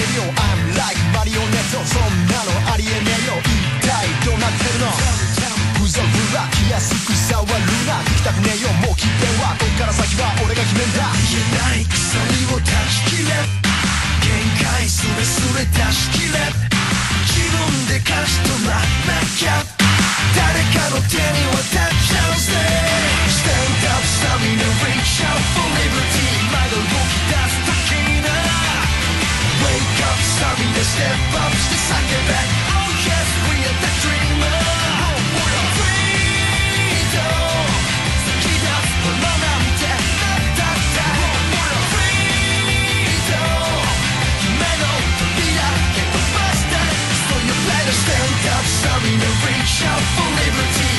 よ I'm like マリオネットそんなのありえねえよ一体どうなってるのふざふざ気安く触るな聞きたくねえよもう決めはこっから先は俺が決めんだ言えない鎖を断ち切れ限界すれすれ出し切れ自分で勝ち取らなきゃ誰かの手に渡っちゃうぜ Stand up stamina reach out for liberty まだ動き出す時にな Wake up stamina step up して叫べ Oh yes we are the dreamer Freedom 先立つものなんてなったって Freedom 夢の鳥だけ飛ばして So you better stand up stamina reach out for liberty